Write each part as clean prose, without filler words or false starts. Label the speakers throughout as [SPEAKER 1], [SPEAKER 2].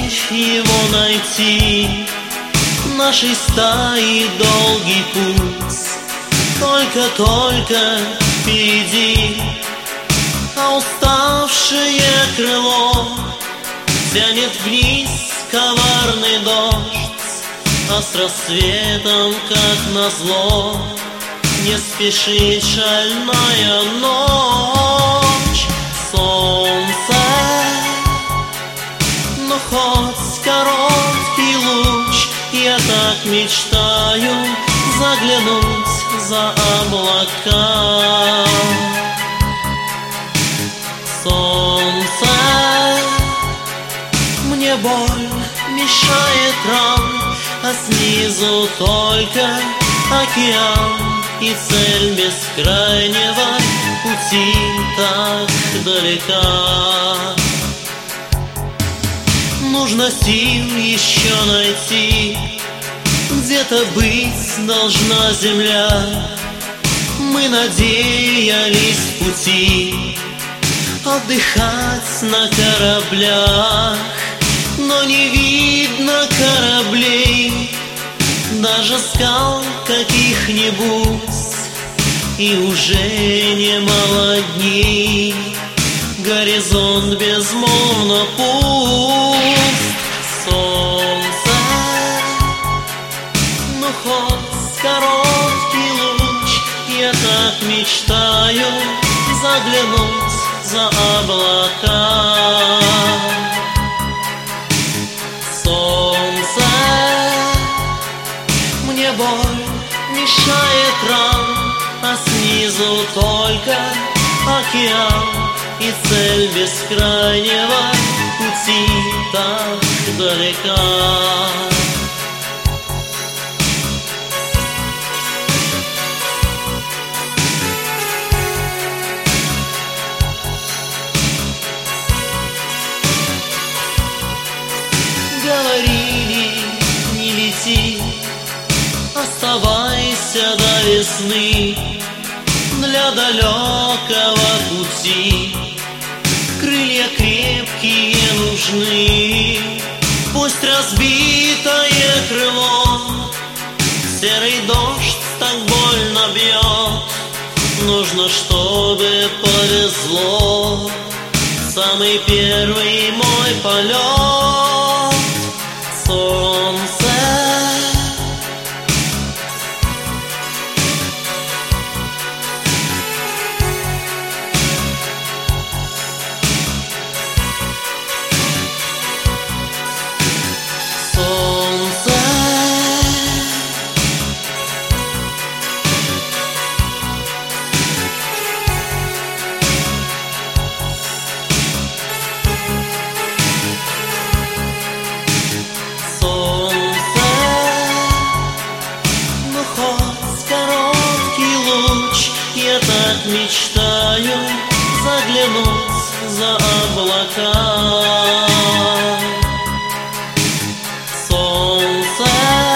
[SPEAKER 1] его найти. Нашей стаи долгий путь только-только впереди, а уставшее крыло тянет вниз коварный дождь, а с рассветом, как назло, не спешит шальная ночь. Солнце, но хоть короткий луч, я так мечтаю заглянуть за облака. Солнце, мне боль мешает ран, а снизу только океан, и цель бескрайнего пути так далека. Нужно сил еще найти, где-то быть должна земля. Мы надеялись в пути отдыхать на кораблях, но не видно кораблей, даже скал каких-нибудь, и уже немало дней горизонт безмолвно пуст. Солнце, ну хоть короткий луч, я так мечтаю заглянуть за облака. Солнце, мне боль мешает ран, а снизу только океан, и цель бескрайнего пути так далека. Говорили, не лети, оставайся до весны, для далекого пути крылья крепкие нужны. Пусть разбитое крыло серый дождь так больно бьет, нужно, чтобы повезло самый первый мой полет. Солнце, я так мечтаю заглянуть за облака. Солнце,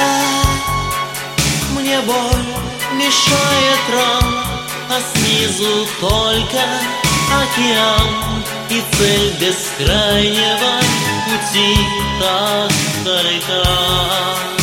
[SPEAKER 1] мне боль мешает ран, а снизу только океан, и цель бескрайнего пути так далека.